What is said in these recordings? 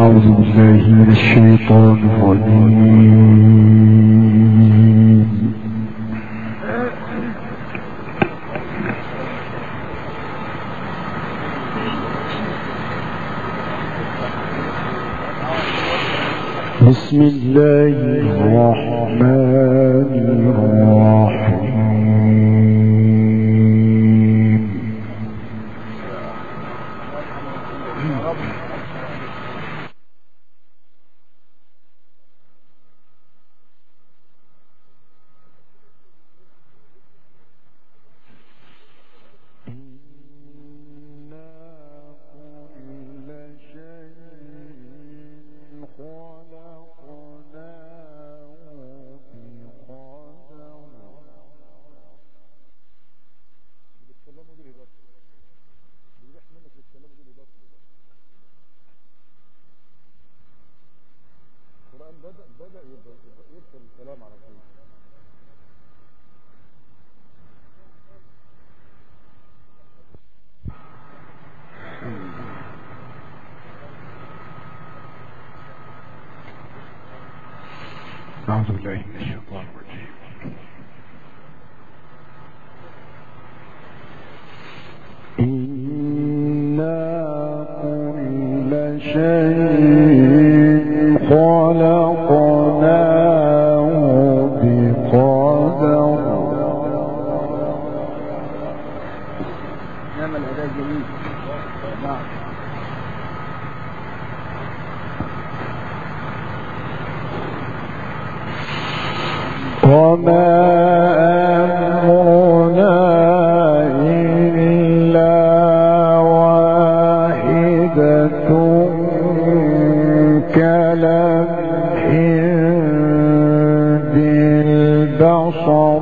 أعوذ بالله من الشيطان الرجيم. بسم الله الرحمن الرحيم. بدأ يرسل الكلام على طول. أعوذ بالله من الشيطان الرجيم. إنا كل شيء خلقناه بقدر. نعم الأداء جميل. نعم. وما أمرنا إلا واحدة كلمح بالبصر.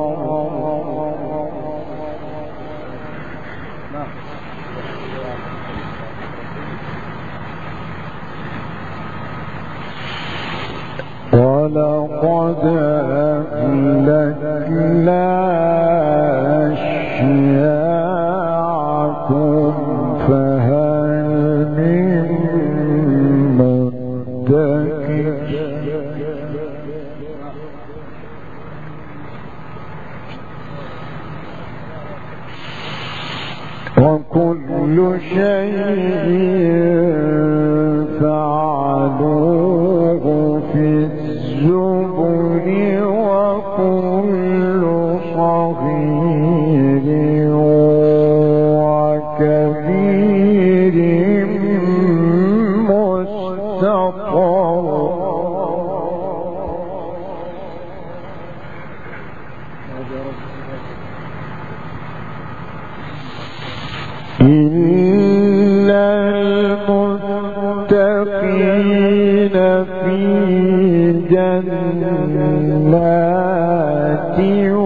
ولقد أهلكنا أشياعكم فهل من مدكر. وكل شيء فعلوه في الزبر وكل صغير وكبير مستطر. إن المتقين في جنات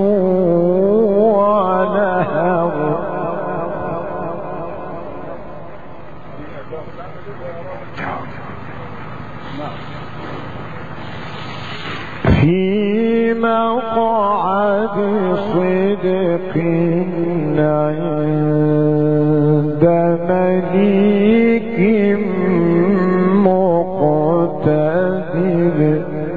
ونهر. في مقعد صدق عند مليك مقتدر.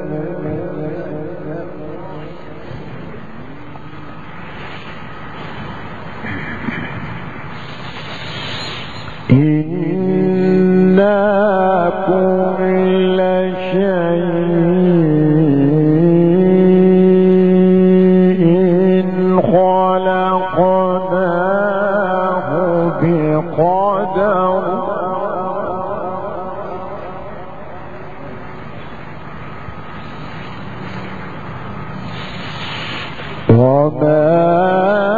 إنا كل شيء خلقناه بقدر. وما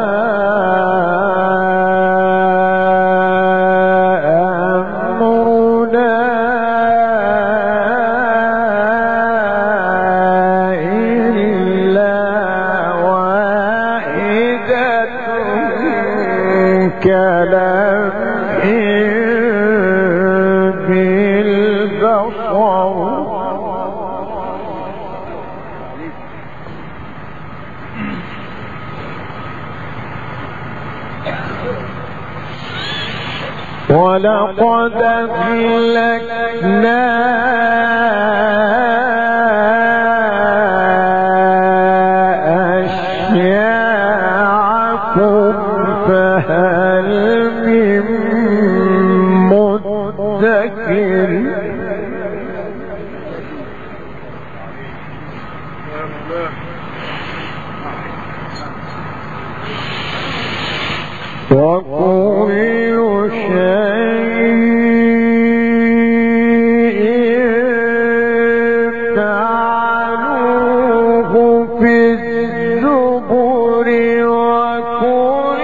كلمح بالبصر. ولقد أهلكنا أشياعكم فهل من مدكر وكل شيء فعلوه في الزبر وكل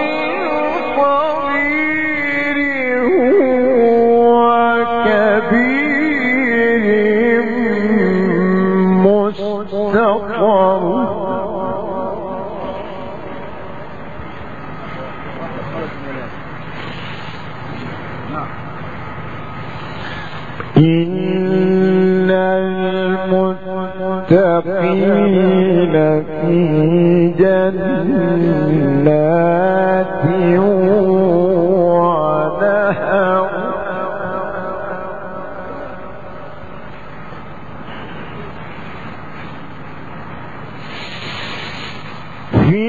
صغير وكبير مستقر إن المتقين في جنات ونهر في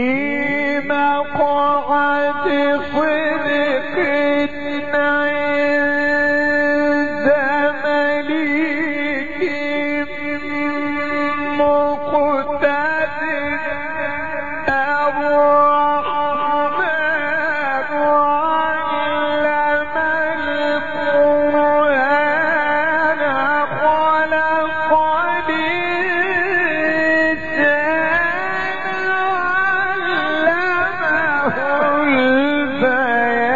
مقعد صدق عند مليك مقتدر الرحمن علم القرآن خلق الإنسان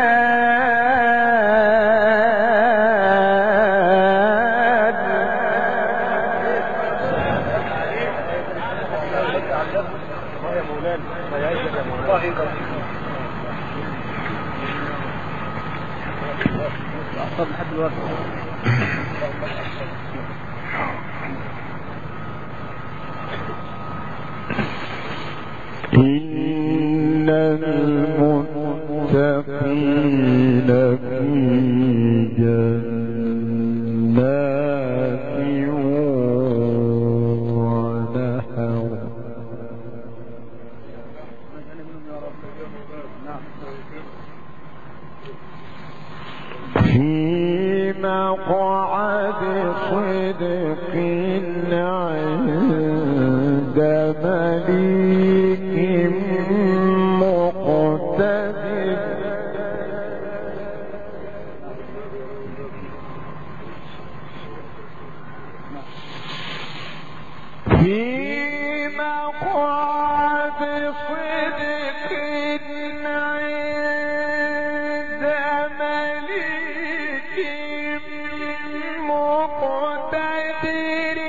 لحد دلوقتي. إن المتقين في جنات ونهر في مقعد صدق عند مليك مقتدر في مقعد صدق عند مليك مقتدر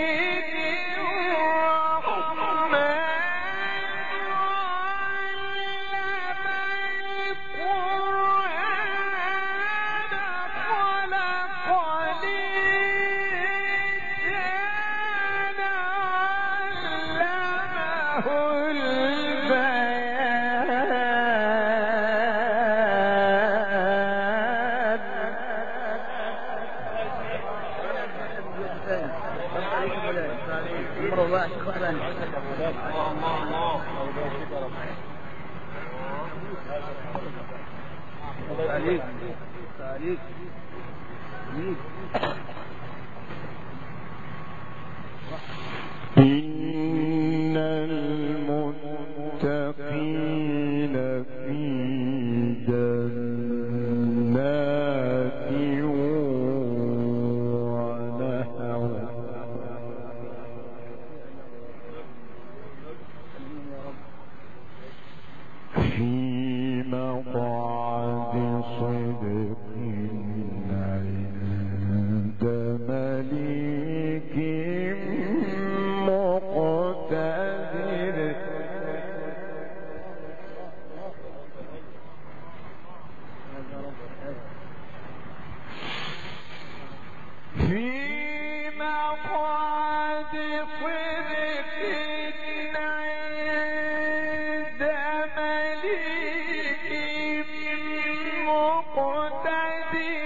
الرحمن إن المتقين في جنات ونهر في مقعد صدق عند مليك مقتدر في مقعد صدق عند مليك مقتدر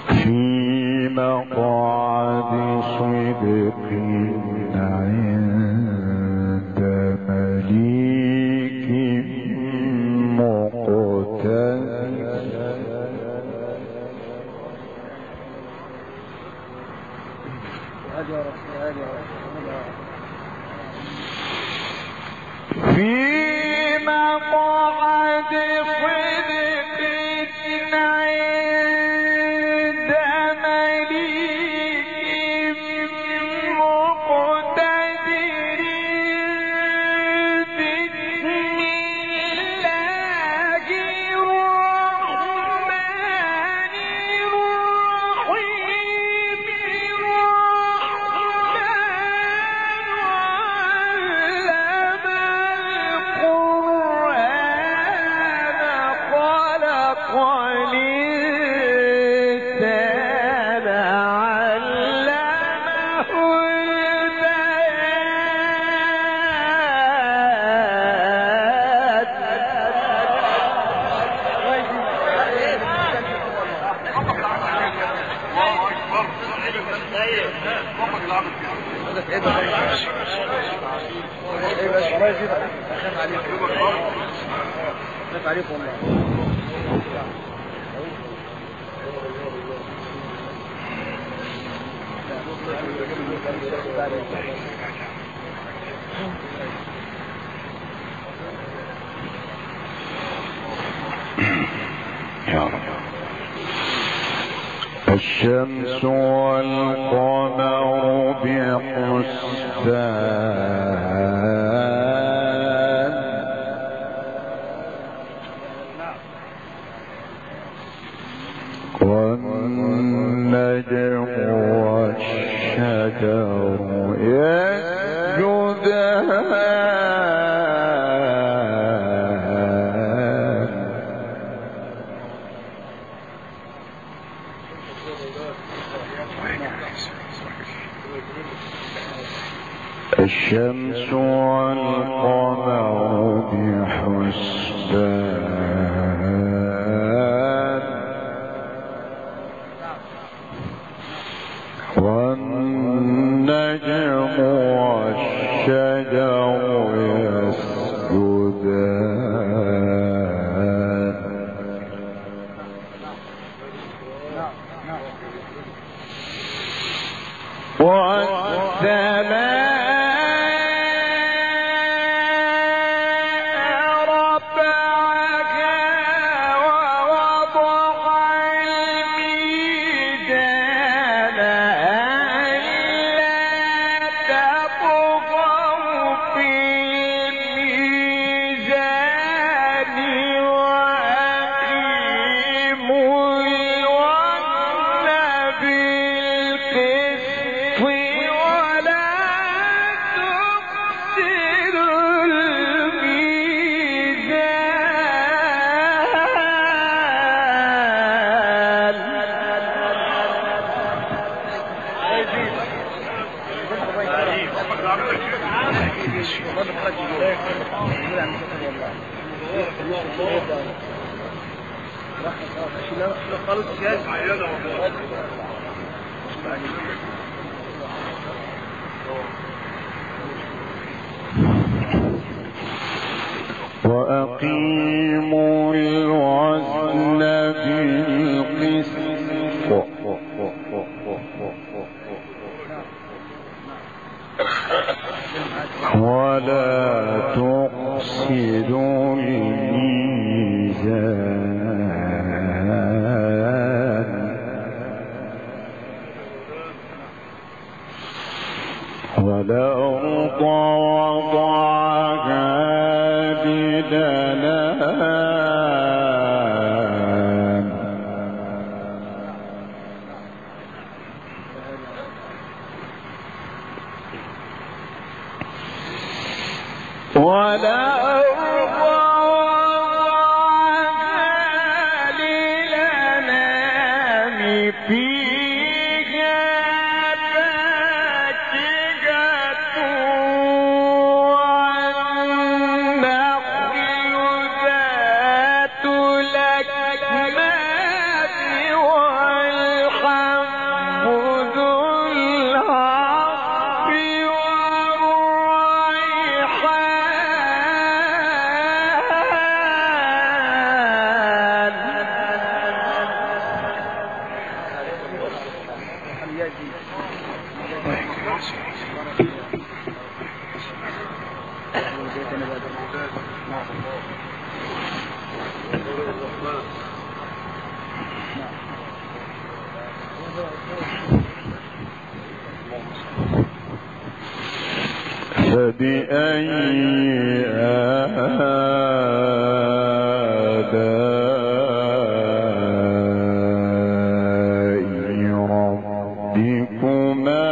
في مقعد صدق عند مليك مقتدر. في مقعد صدق عند مليك مقتدر. بسم الله الرحمن الرحيم. الشمس والقمر بحسبان والنجم والشجر يسجدان. الشمس والقمر بحسبان والنجم والشجر يسجدان. والسماء وأقيموا الوزن بالقسط ولا تخسروا الميزان والأرض وضعها للأنام والأرض وضعها للأنام فيها فاكهة والنخل ذات الأكمام والحب فبأي آلاء ربكما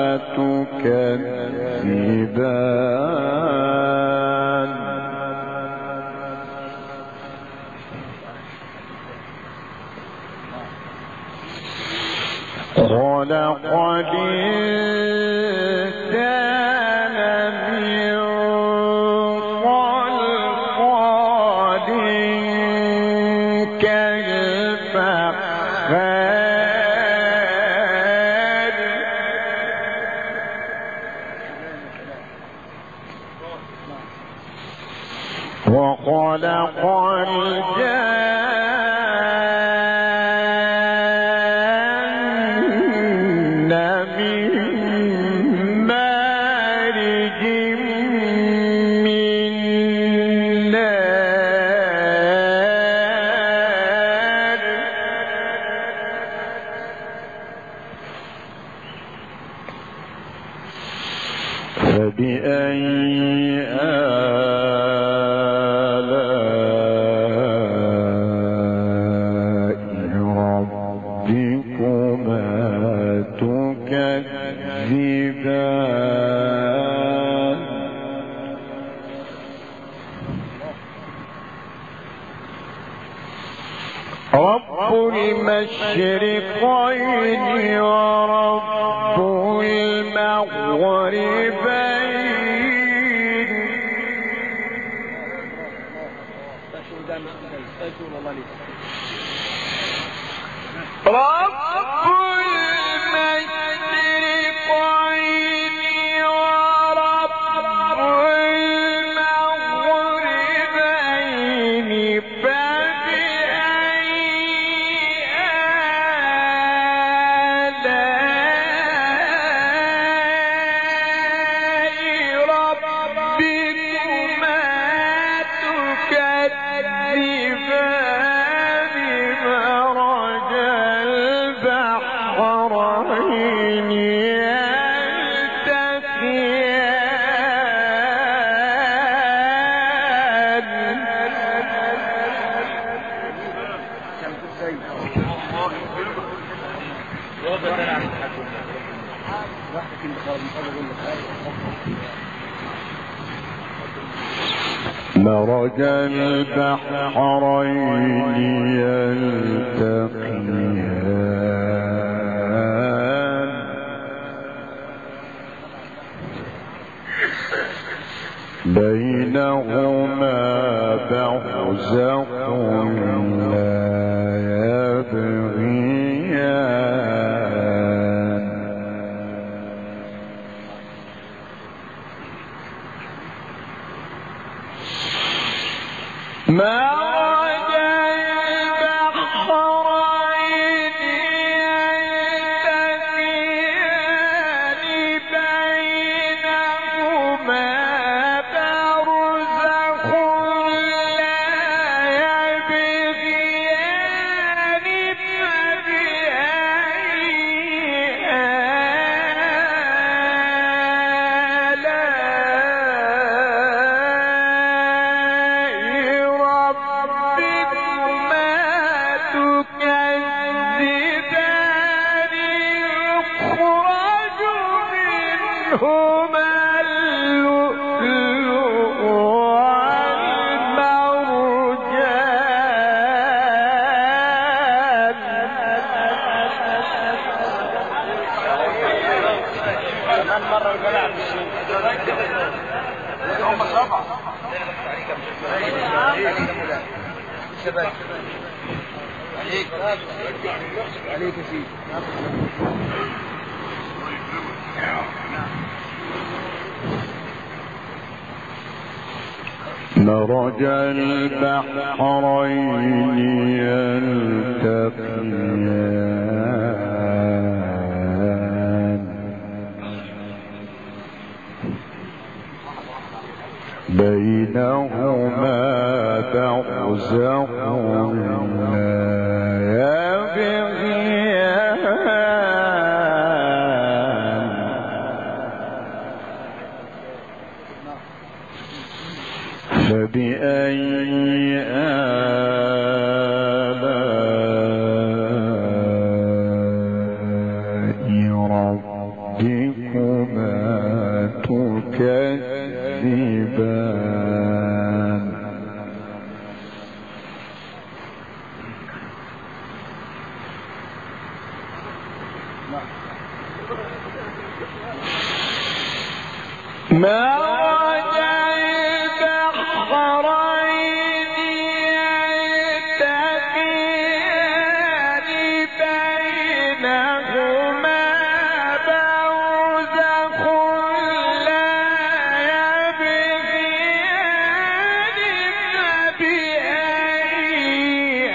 تكذبان خلق الإنسان من صلصال كالفخار وخلق الجان من مارج من نار فبأي آلاء ربكما تكذبان رب المشرقين ورب المغربين رب المشرقين ورب المغربين فبأي آلاء ربكما تكذبان مرج البحرين مرج البحرين يلتقيان بينهما برزخ لا يبغيان مرج البحرين يلتقيان بينهما برزخ لا يبغيان عليك سيدي. مرج البحرين يلتقيان بينهما برزخ لا يبغيان فبأي آلاء ربكما تكذبان مرج البحرين يلتقيان بينهما برزخ لا يبغيان فبأي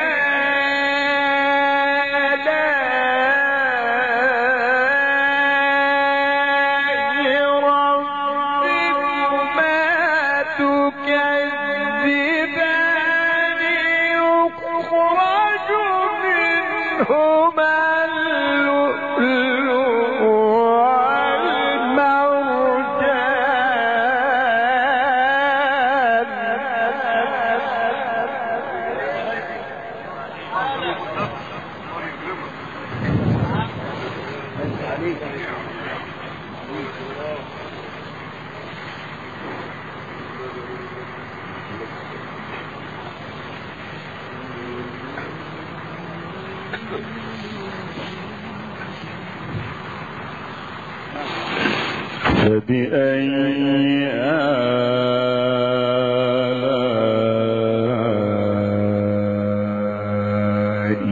آلاء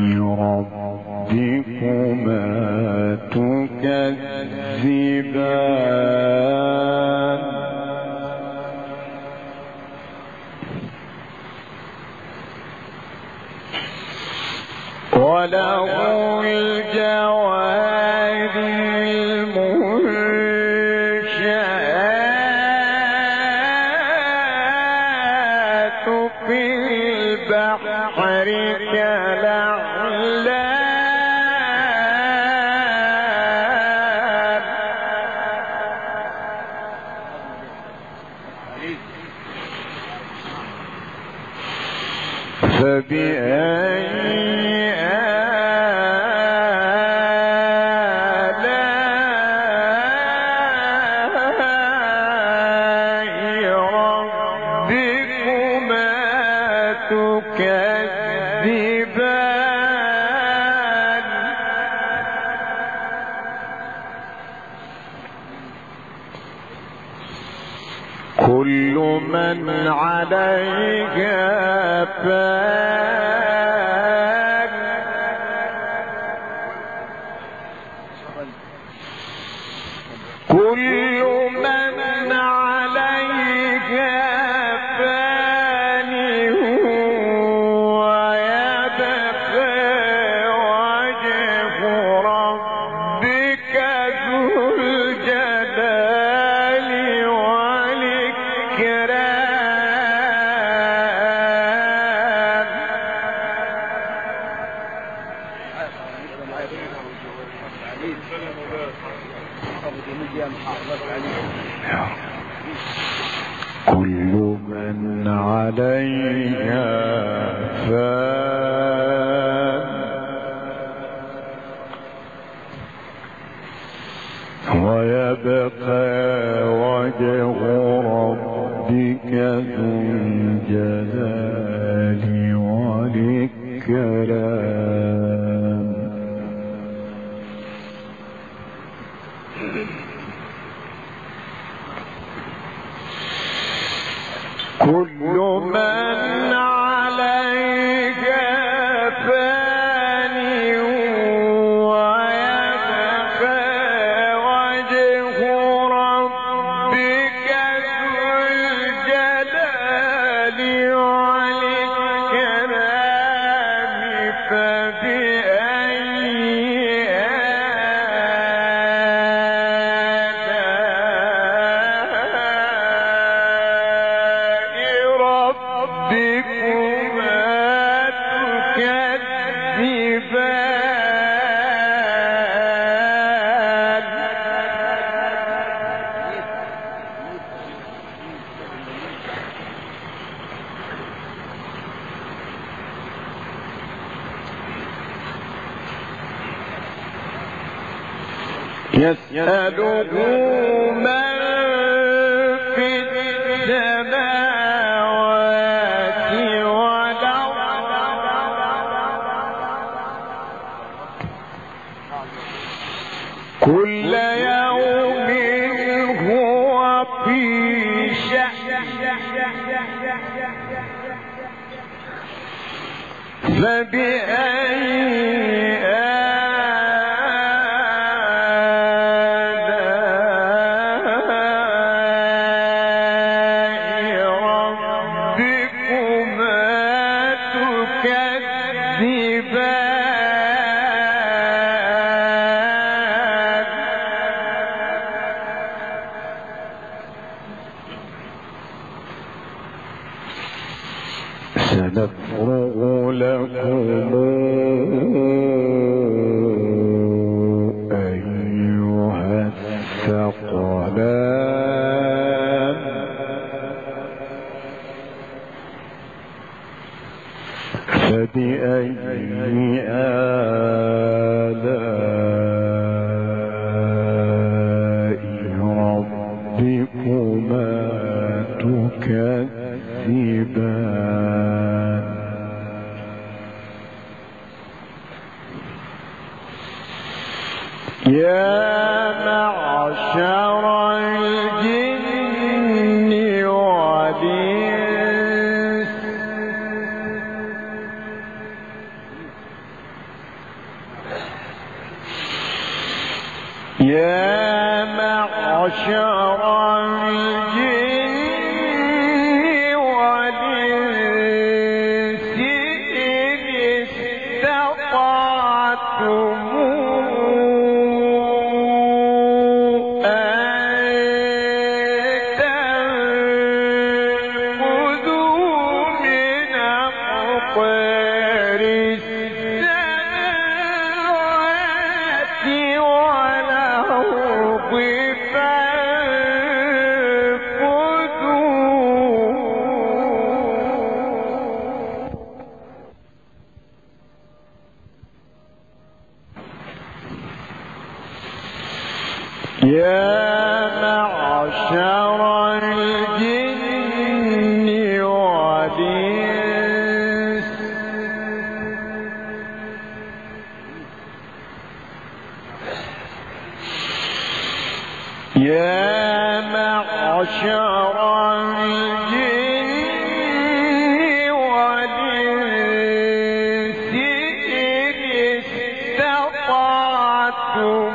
ربكما تكذبان وله الجوار المنشآت في البحر كالأعلام فبأي كل من عليها فان كل من عليها فان ويبقى وجه ربك ذو الجلال كل من عليها فان ويبقى وجه ربك ذو الجلال والإكرام كل من عليها فان ويبقى وجه ربك ذو الجلال والإكرام فبأي يسأله من في السماوات والأرض كل يوم هو في شأن فبأي سنفرغ لكم أيها الثقلان فبأي آلاء ربكما تكذبان يا معشر الجن والإنس يا معشر الجن والإنس إن استطعتم يا معشر الجن والإنس يا معشر الجن والإنس إن استطعتم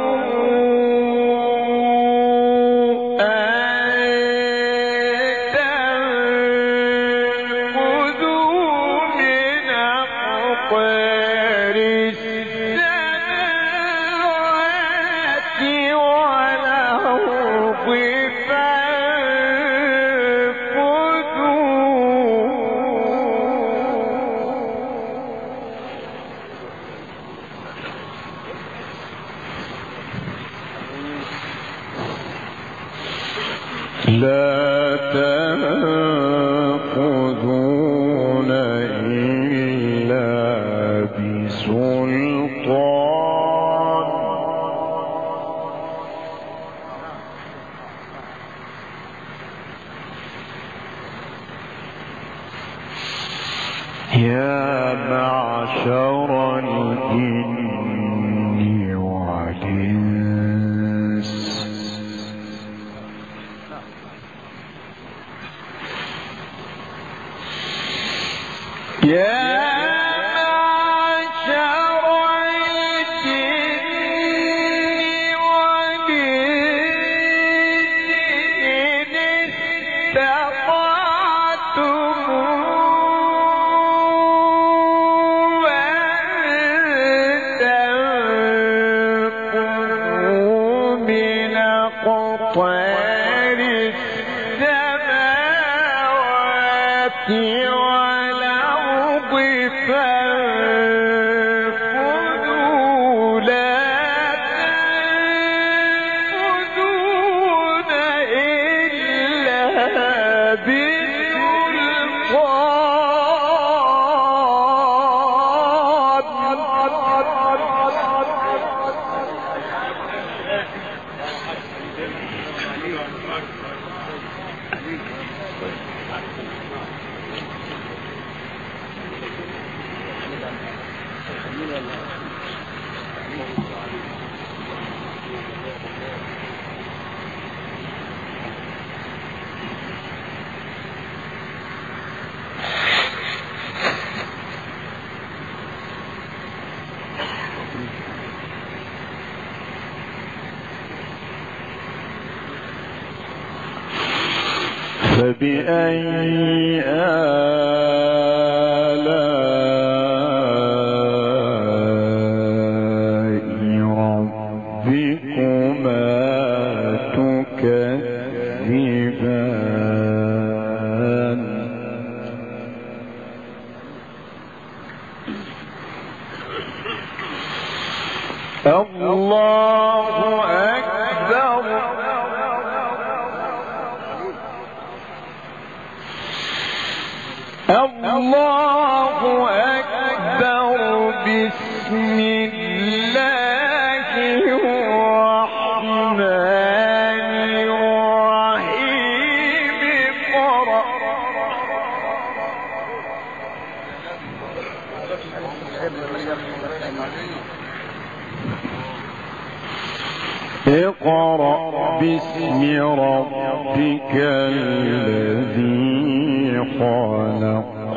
لا تأخذون إلا بسلطان يا معشر الجن والإنس يا معشر الجن والإنس إن استطعتم أن تنفذوا من أقطار السماوات والأرض فانفذوا لا تنفذون إلا بسلطان فبأي آلاء ربكما تكذبان الله أكبر الله أكبر بسم الله الرحمن الرحيم اقرأ باسم ربك الذي خلق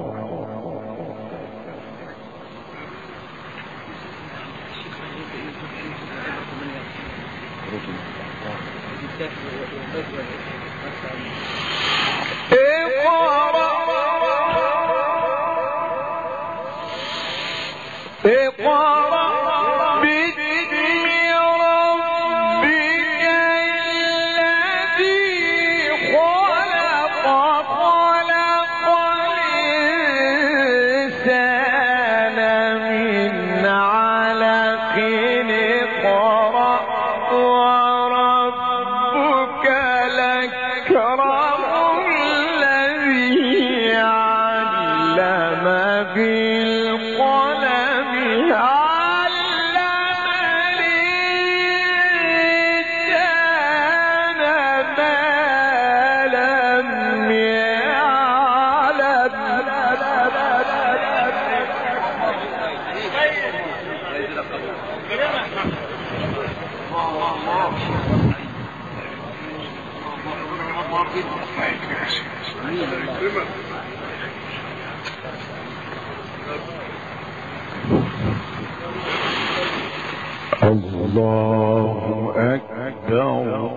الله أكبر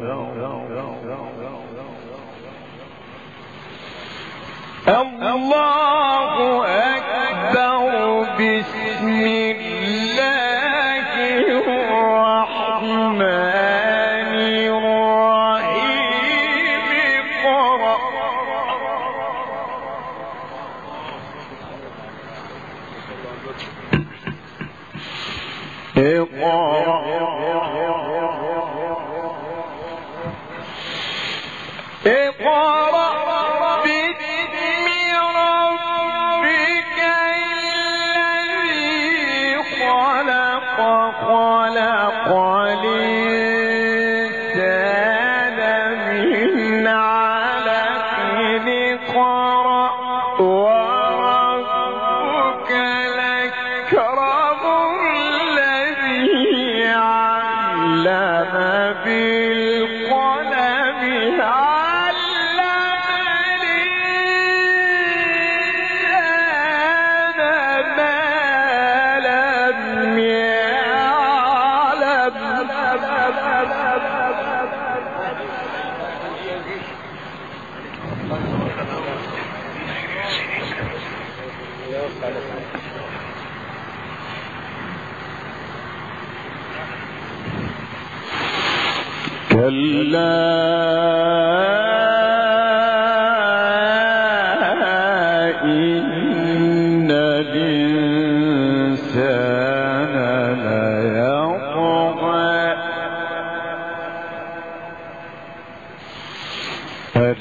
الله أكبر بسم الله الرحمن الرحيم اقرأ باسم ربك الذي خلق خلق الإنسان من علق اقرأ وربك الأكرم الذي علم بالقلم كلا إن الإنسان ليطغى أن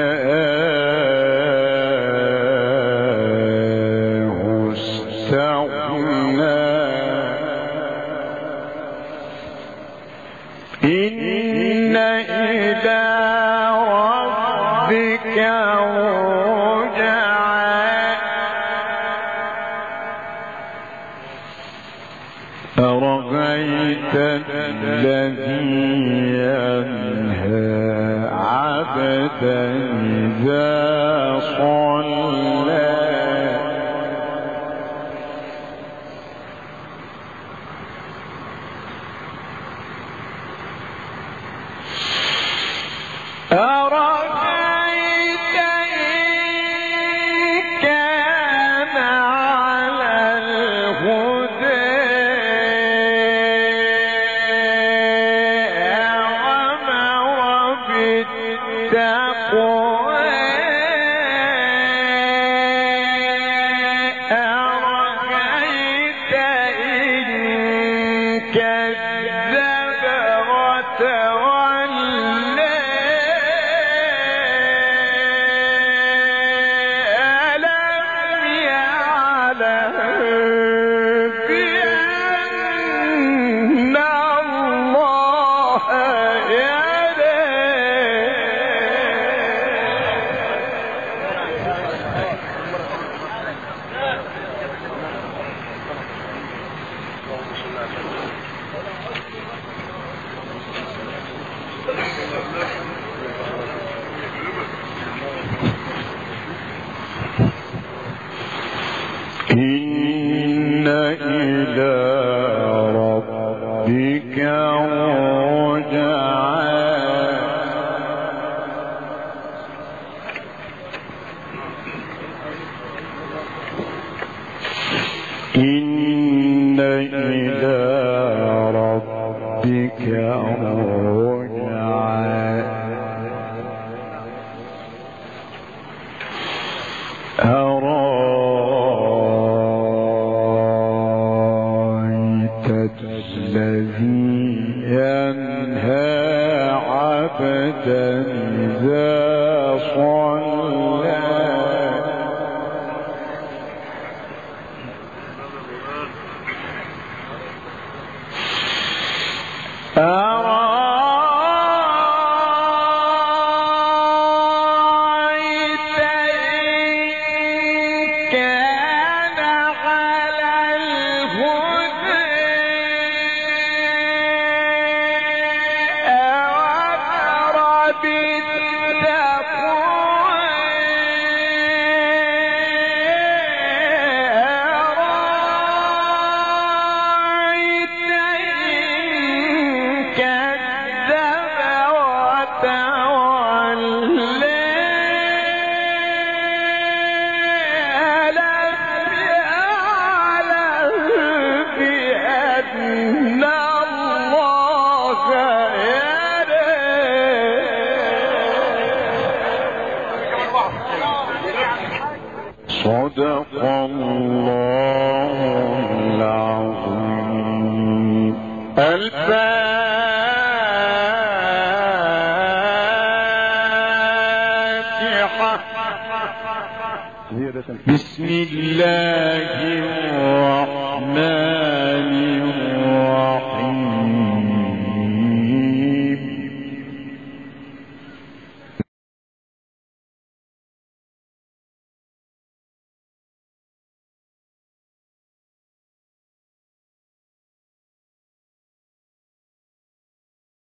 رآه استغنى إن إلى ربك رجعا أرأيت الذي ينهى عبدا إذا صلى أرأيت كذب وتولى ألم يعلم بأن الله يرى إن إلى ربك رجعا إن إلى ربك رجعا أرأيت الذي ينهى عبدا إذا صلى أرأيت إن كان على الهدى أمر بالتقوى أرأيت إن كذب وتولى ألم يعلم بأن الله يرى صدق الله العظيم. الفاتحة. بسم الله الرحمن الرحيم